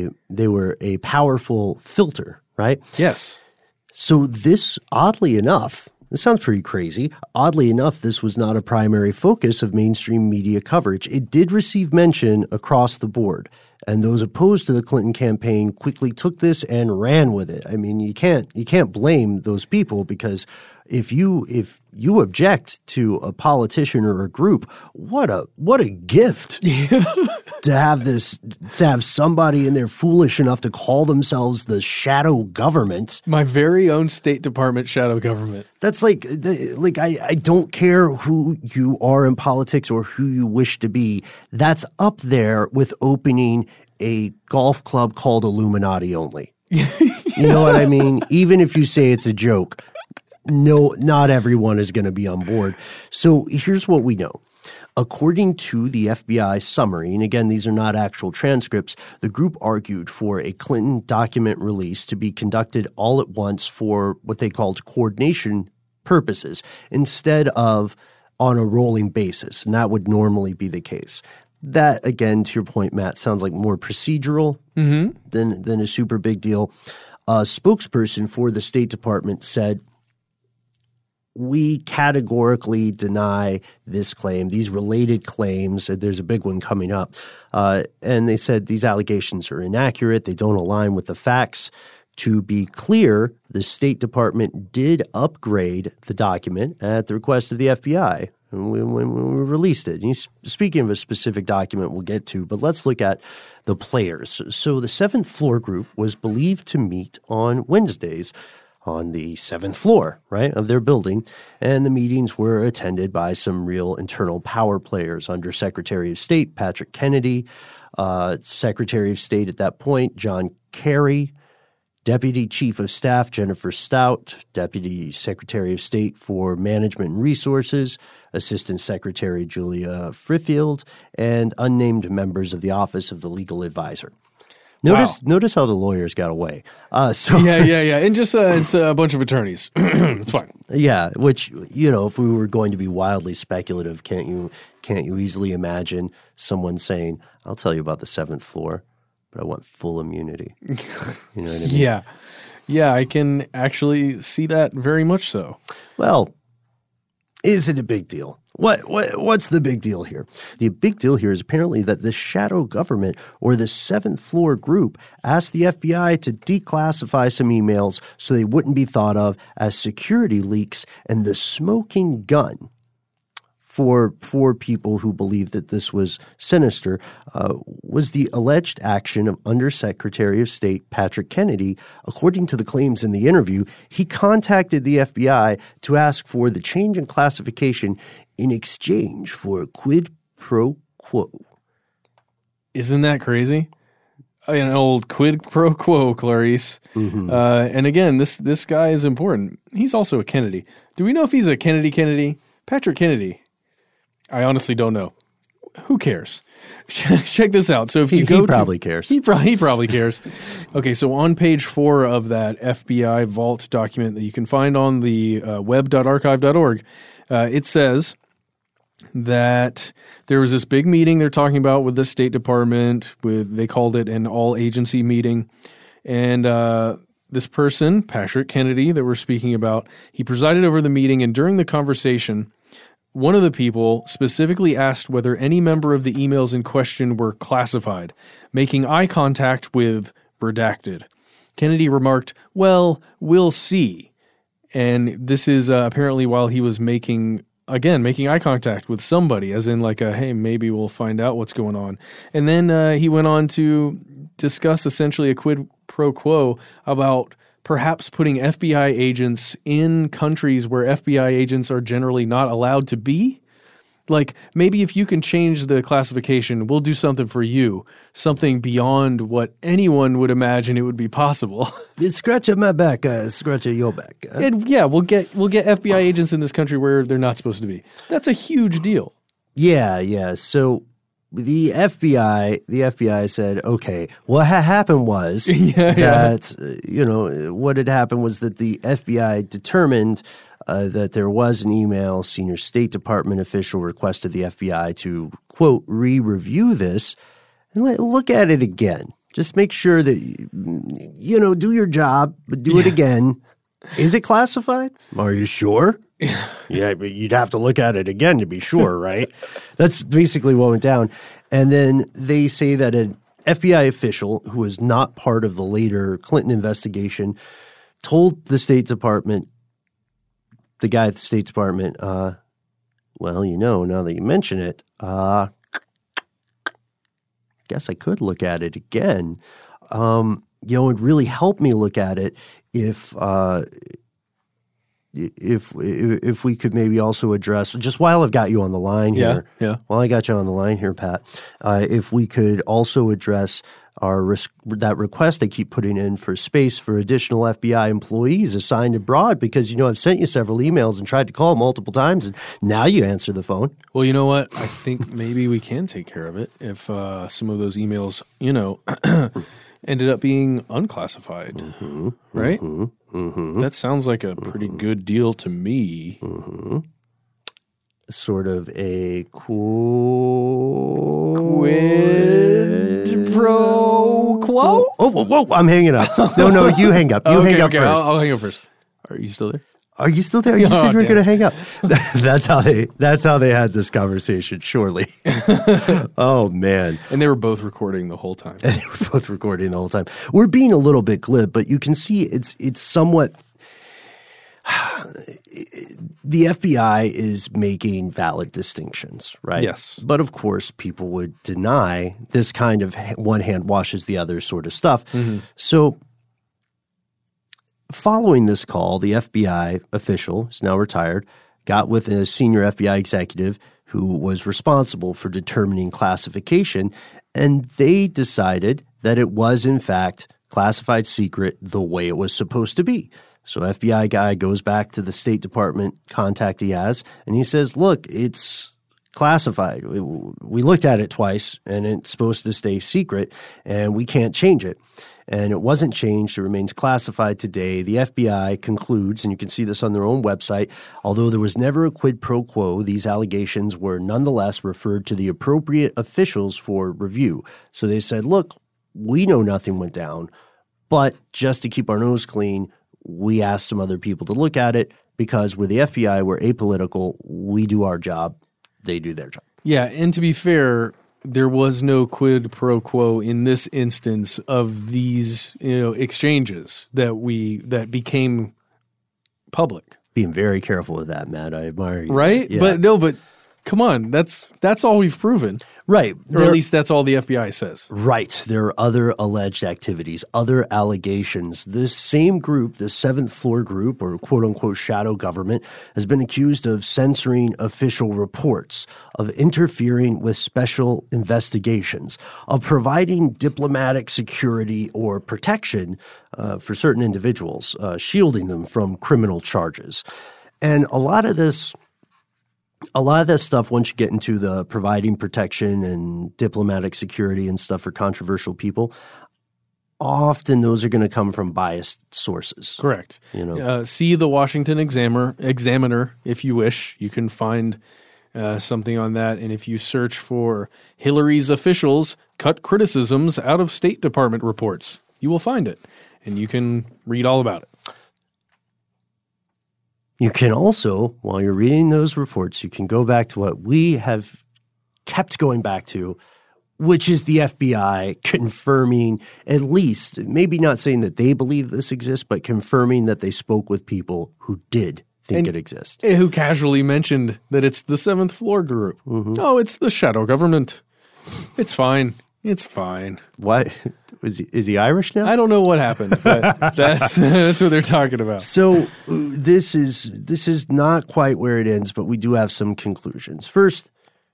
Speaker 1: a powerful filter, right?
Speaker 2: Yes.
Speaker 1: So this, oddly enough, this sounds pretty crazy. Oddly enough, this was not a primary focus of mainstream media coverage. It did receive mention across the board. And those opposed to the Clinton campaign quickly took this and ran with it. I mean, you can't blame those people because if you object to a politician or a group, what a gift to have somebody in there foolish enough to call themselves the shadow government.
Speaker 2: My very own State Department shadow government.
Speaker 1: That's like I don't care who you are in politics or who you wish to be. That's up there with opening a golf club called Illuminati Only. You know what I mean? Even if you say it's a joke. No, not everyone is going to be on board. So here's what we know. According to the FBI summary, and again, these are not actual transcripts, the group argued for a Clinton document release to be conducted all at once for what they called coordination purposes instead of on a rolling basis, and that would normally be the case. That, again, to your point, Matt, sounds like more procedural than a super big deal. A spokesperson for the State Department said, we categorically deny this claim, these related claims. There's a big one coming up. And they said these allegations are inaccurate. They don't align with the facts. To be clear, the State Department did upgrade the document at the request of the FBI when we released it. And speaking of a specific document we'll get to, but let's look at the players. So the Seventh Floor Group was believed to meet on Wednesdays. on the 7th floor, right, of their building. And the meetings were attended by some real internal power players under Secretary of State Patrick Kennedy, Secretary of State at that point, John Kerry, Deputy Chief of Staff Jennifer Stout, Deputy Secretary of State for Management and Resources, Assistant Secretary Julia Friffield, and unnamed members of the Office of the Legal Advisor. Notice how the lawyers got away.
Speaker 2: Yeah. And just it's a bunch of attorneys. It's fine.
Speaker 1: Yeah, which, if we were going to be wildly speculative, can't you easily imagine someone saying, I'll tell you about the 7th floor, but I want full immunity. You know what I mean?
Speaker 2: Yeah, I can actually see that very much so.
Speaker 1: Well, is it a big deal? What's the big deal here? The big deal here is apparently that the shadow government or the 7th floor group asked the FBI to declassify some emails so they wouldn't be thought of as security leaks, and the smoking gun for people who believe that this was sinister was the alleged action of Undersecretary of State Patrick Kennedy. According to the claims in the interview, he contacted the FBI to ask for the change in classification in exchange for a quid pro quo.
Speaker 2: Isn't that crazy? An old quid pro quo, Clarice. Mm-hmm. And again, this guy is important. He's also a Kennedy. Do we know if he's a Kennedy? Patrick Kennedy. I honestly don't know. Who cares? Check this out. So if you
Speaker 1: he probably cares.
Speaker 2: He probably cares. Okay, so on page 4 of that FBI Vault document that you can find on the web.archive.org, it says that there was this big meeting they're talking about with the State Department. They called it an all-agency meeting. And this person, Patrick Kennedy, that we're speaking about, he presided over the meeting, and during the conversation, one of the people specifically asked whether any member of the emails in question were classified, making eye contact with redacted. Kennedy remarked, "Well, we'll see." And this is apparently while he was making eye contact with somebody, as in like hey, maybe we'll find out what's going on. And then he went on to discuss essentially a quid pro quo about perhaps putting FBI agents in countries where FBI agents are generally not allowed to be. Like, maybe if you can change the classification, we'll do something for you, something beyond what anyone would imagine it would be possible.
Speaker 1: Scratch at my back, scratch at your back.
Speaker 2: And yeah, we'll get FBI agents in this country where they're not supposed to be. That's a huge deal.
Speaker 1: Yeah. So the FBI said, okay, what happened was that, what had happened was that the FBI determined that there was an email. Senior State Department official requested the FBI to, quote, re-review this and look at it again. Just make sure that, do your job, but do it again. Is it classified? Are you sure? Yeah, but you'd have to look at it again to be sure, right? That's basically what went down. And then they say that an FBI official who was not part of the later Clinton investigation told the State Department, the guy at the State Department, now that you mention it, guess I could look at it again. It'd really help me look at it if we could maybe also address, just while I've got you on the line here, while I got you on the line here, Pat, if we could also address that request I keep putting in for space for additional FBI employees assigned abroad, because, I've sent you several emails and tried to call multiple times, and now you answer the phone.
Speaker 2: Well, you know what? I think maybe we can take care of it if some of those emails, ended up being unclassified, right? That sounds like a pretty good deal to me.
Speaker 1: Sort of a
Speaker 2: quid pro quo?
Speaker 1: Whoa, I'm hanging up. No, you hang up. You hang up first.
Speaker 2: I'll hang up first. Are you still there?
Speaker 1: Are you still there? You said you were going to hang up. That's how they had this conversation, surely. Oh, man.
Speaker 2: And they were both recording the whole time.
Speaker 1: We're being a little bit glib, but you can see it's somewhat the FBI is making valid distinctions, right?
Speaker 2: Yes.
Speaker 1: But of course, people would deny this kind of one hand washes the other sort of stuff. So following this call, the FBI official, who's now retired, got with a senior FBI executive who was responsible for determining classification, and they decided that it was, in fact, classified secret the way it was supposed to be. So FBI guy goes back to the State Department contact he has, and he says, look, it's classified. We looked at it twice, and it's supposed to stay secret, and we can't change it. And it wasn't changed. It remains classified today. The FBI concludes, and you can see this on their own website, although there was never a quid pro quo, these allegations were nonetheless referred to the appropriate officials for review. So they said, look, we know nothing went down, but just to keep our nose clean, we asked some other people to look at it because we're the FBI, we're apolitical, we do our job, they do their job.
Speaker 2: Yeah, and to be fair, there was no quid pro quo in this instance of these, exchanges that became public.
Speaker 1: Being very careful with that, Matt. I admire you.
Speaker 2: Right?
Speaker 1: Yeah.
Speaker 2: But come on, that's all we've proven.
Speaker 1: Right.
Speaker 2: Or at least that's all the FBI says.
Speaker 1: Right. There are other alleged activities, other allegations. This same group, the Seventh Floor Group, or quote-unquote shadow government, has been accused of censoring official reports, of interfering with special investigations, of providing diplomatic security or protection for certain individuals, shielding them from criminal charges. And a lot of this stuff, once you get into the providing protection and diplomatic security and stuff for controversial people, often those are going to come from biased sources.
Speaker 2: Correct. See the Washington Examiner if you wish. You can find something on that. And if you search for Hillary's officials cut criticisms out of State Department reports, you will find it. And you can read all about it.
Speaker 1: You can also, while you're reading those reports, you can go back to what we have kept going back to, which is the FBI confirming, at least, maybe not saying that they believe this exists, but confirming that they spoke with people who did think it exists.
Speaker 2: Who casually mentioned that it's the Seventh Floor Group. Mm-hmm. Oh, it's the shadow government. It's fine. It's fine.
Speaker 1: What? Is he Irish now?
Speaker 2: I don't know what happened, but that's what they're talking about.
Speaker 1: So this is not quite where it ends, but we do have some conclusions. First,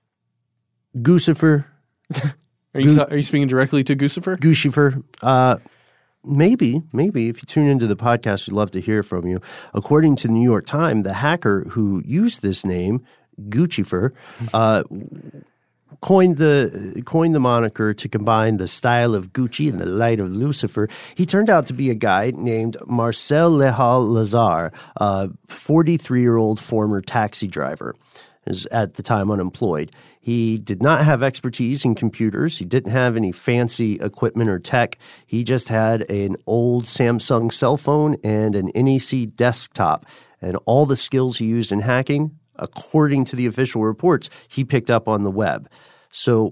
Speaker 1: Guccifer.
Speaker 2: Are you speaking directly to Guccifer?
Speaker 1: Guccifer. Maybe if you tune into the podcast, we'd love to hear from you. According to the New York Times, the hacker who used this name, Guccifer, coined the moniker to combine the style of Gucci and the light of Lucifer. He turned out to be a guy named Marcel Lehal Lazar, a 43-year-old former taxi driver, is at the time unemployed. He did not have expertise in computers. He didn't have any fancy equipment or tech. He just had an old Samsung cell phone and an NEC desktop. And all the skills he used in hacking, according to the official reports, he picked up on the web. So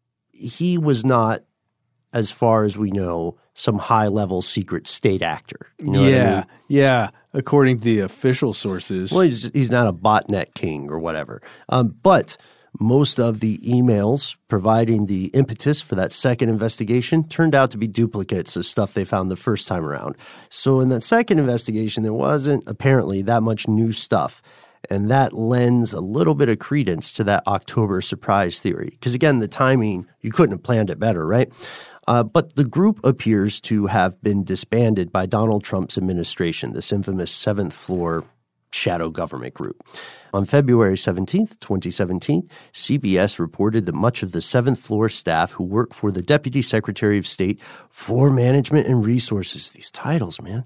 Speaker 1: he was not, as far as we know, some high-level secret state actor. You know what I mean?
Speaker 2: Yeah. According to the official sources.
Speaker 1: Well, he's not a botnet king or whatever. But most of the emails providing the impetus for that second investigation turned out to be duplicates of stuff they found the first time around. So in that second investigation, there wasn't apparently that much new stuff. And that lends a little bit of credence to that October surprise theory. Because again, the timing, you couldn't have planned it better, right? But the group appears to have been disbanded by Donald Trump's administration, this infamous Seventh Floor shadow government group. On February 17th, 2017, CBS reported that much of the Seventh Floor staff who work for the Deputy Secretary of State for Management and Resources, these titles, man,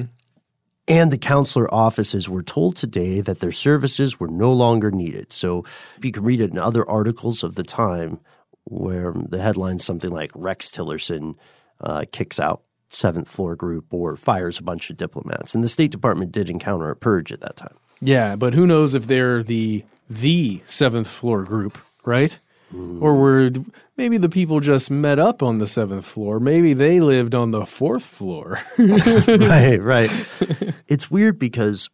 Speaker 1: and the counselor offices were told today that their services were no longer needed. So you can read it in other articles of the time where the headline's something like Rex Tillerson kicks out Seventh Floor Group or fires a bunch of diplomats. And the State Department did encounter a purge at that time.
Speaker 2: Yeah, but who knows if they're the Seventh Floor Group, right? Or were maybe the people just met up on the seventh floor. Maybe they lived on the fourth floor.
Speaker 1: Right. It's weird because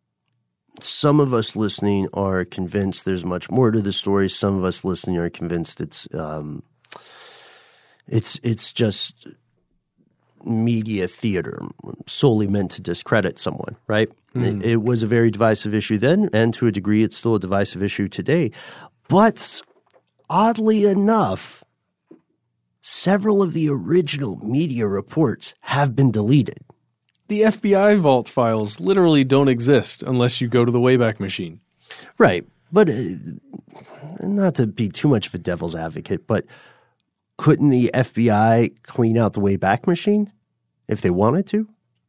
Speaker 1: some of us listening are convinced there's much more to the story. Some of us listening are convinced it's just media theater solely meant to discredit someone, right? It was a very divisive issue then, and to a degree, it's still a divisive issue today. But oddly enough, several of the original media reports have been deleted.
Speaker 2: The FBI vault files literally don't exist unless you go to the Wayback Machine.
Speaker 1: Right. But not to be too much of a devil's advocate, but couldn't the FBI clean out the Wayback Machine if they wanted to?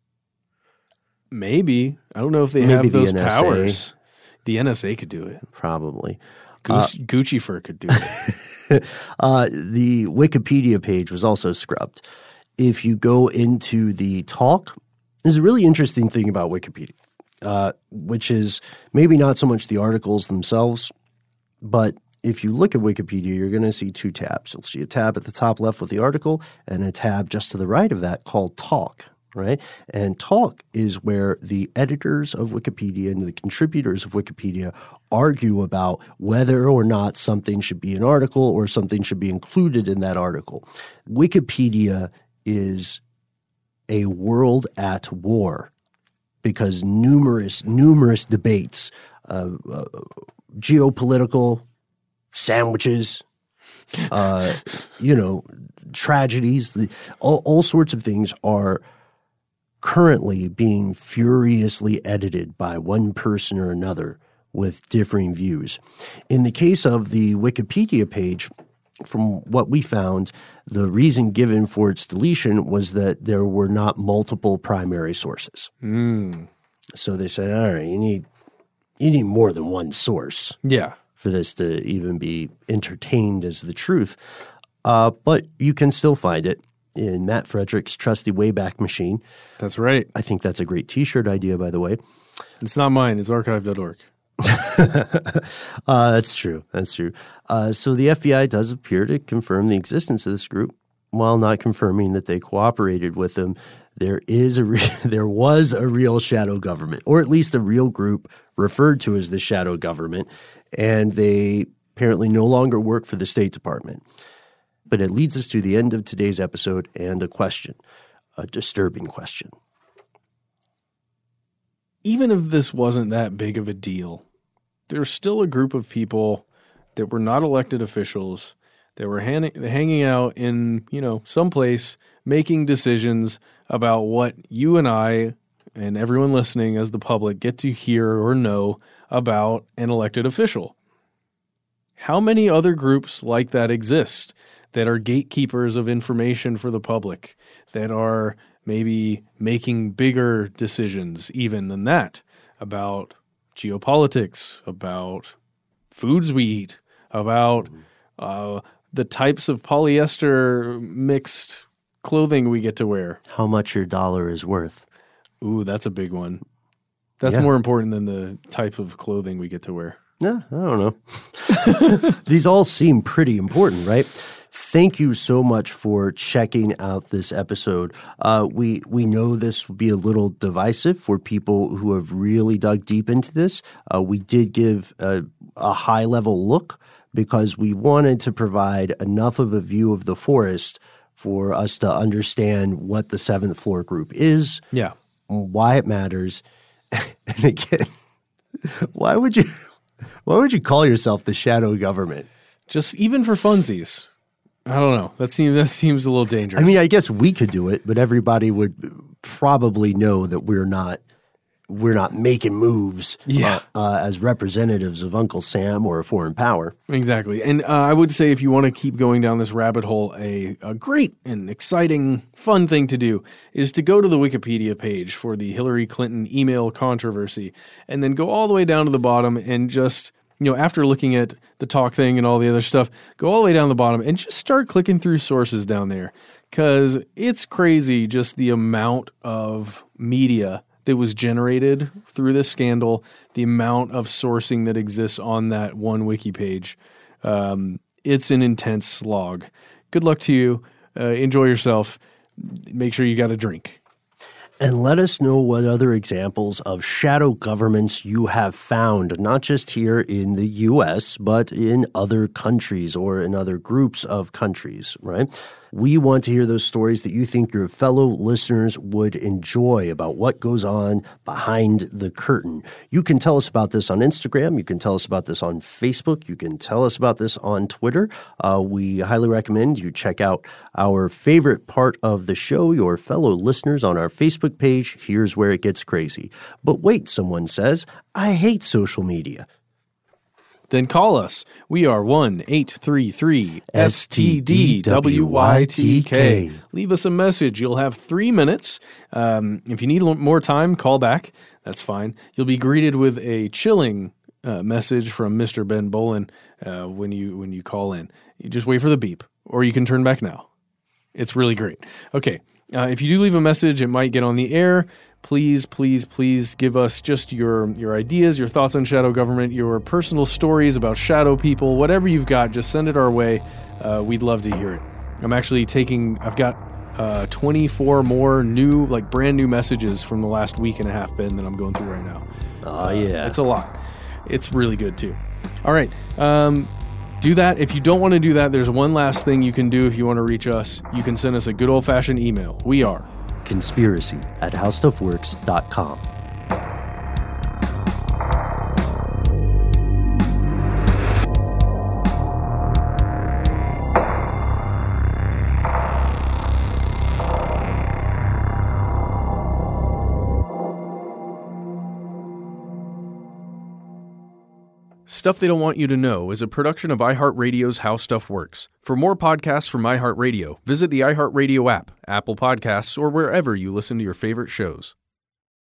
Speaker 2: Maybe. I don't know if they have those powers. The NSA could do it.
Speaker 1: Probably.
Speaker 2: Gucci Fur could do it.
Speaker 1: The Wikipedia page was also scrubbed. If you go into the talk, there's a really interesting thing about Wikipedia, which is maybe not so much the articles themselves, but if you look at Wikipedia, you're going to see two tabs. You'll see a tab at the top left with the article and a tab just to the right of that called Talk, right? And Talk is where the editors of Wikipedia and the contributors of Wikipedia argue about whether or not something should be an article or something should be included in that article. Wikipedia is a world at war because numerous debates, geopolitical, sandwiches, tragedies, all sorts of things are currently being furiously edited by one person or another with differing views. In the case of the Wikipedia page, from what we found, the reason given for its deletion was that there were not multiple primary sources. So they said, all right, you need more than one source.
Speaker 2: Yeah.
Speaker 1: For this to even be entertained as the truth. But you can still find it in Matt Frederick's trusty Wayback Machine.
Speaker 2: That's right.
Speaker 1: I think that's a great T-shirt idea, by the way.
Speaker 2: It's not mine. It's archive.org.
Speaker 1: That's true. That's true. So the FBI does appear to confirm the existence of this group while not confirming that they cooperated with them. There was a real shadow government, or at least a real group referred to as the shadow government, and they apparently no longer work for the State Department. But it leads us to the end of today's episode and a question, a disturbing question.
Speaker 2: Even if this wasn't that big of a deal, there's still a group of people that were not elected officials that were hanging out in, someplace making decisions about what you and I and everyone listening as the public get to hear or know about an elected official. How many other groups like that exist that are gatekeepers of information for the public, that are maybe making bigger decisions even than that about geopolitics, about foods we eat, about the types of polyester mixed clothing we get to wear? How
Speaker 1: much your dollar is worth.
Speaker 2: Ooh, that's a big one. That's more important than the type of clothing we get to wear.
Speaker 1: Yeah, I don't know. These all seem pretty important, right? Thank you so much for checking out this episode. We know this will be a little divisive for people who have really dug deep into this. We did give a high-level look because we wanted to provide enough of a view of the forest for us to understand what the Seventh Floor Group is, why it matters, and again, why would you call yourself the shadow government?
Speaker 2: Just even for funsies. I don't know. That seems a little dangerous.
Speaker 1: I mean, I guess we could do it, but everybody would probably know that we're not making moves as representatives of Uncle Sam or a foreign power.
Speaker 2: Exactly. And I would say if you want to keep going down this rabbit hole, a great and exciting, fun thing to do is to go to the Wikipedia page for the Hillary Clinton email controversy and then go all the way down to the bottom and just, after looking at the talk thing and all the other stuff, go all the way down the bottom and just start clicking through sources down there because it's crazy just the amount of media that was generated through this scandal, the amount of sourcing that exists on that one wiki page. It's an intense slog. Good luck to you. Enjoy yourself. Make sure you got a drink.
Speaker 1: And let us know what other examples of shadow governments you have found, not just here in the U.S., but in other countries or in other groups of countries, right? We want to hear those stories that you think your fellow listeners would enjoy about what goes on behind the curtain. You can tell us about this on Instagram. You can tell us about this on Facebook. You can tell us about this on Twitter. We highly recommend you check out our favorite part of the show, your fellow listeners, on our Facebook page. Here's where it gets crazy. But wait, someone says, I hate social media.
Speaker 2: Then call us. We are 1-833-STDWYTK. Leave us a message. You'll have 3 minutes. If you need more time, call back. That's fine. You'll be greeted with a chilling message from Mr. Ben Bolin when you call in. You just wait for the beep, or you can turn back now. It's really great. Okay. If you do leave a message, it might get on the air. Please, please, please give us just your ideas, your thoughts on shadow government, your personal stories about shadow people, whatever you've got, just send it our way. We'd love to hear it. I've got 24 more new, brand new messages from the last week and a half, Ben, that I'm going through right now.
Speaker 1: Oh, yeah.
Speaker 2: It's a lot. It's really good, too. All right. Do that. If you don't want to do that, there's one last thing you can do if you want to reach us. You can send us a good old-fashioned email. We are
Speaker 1: conspiracy@howstuffworks.com.
Speaker 2: Stuff They Don't Want You to Know is a production of iHeartRadio's How Stuff Works. For more podcasts from iHeartRadio, visit the iHeartRadio app, Apple Podcasts, or wherever you listen to your favorite shows.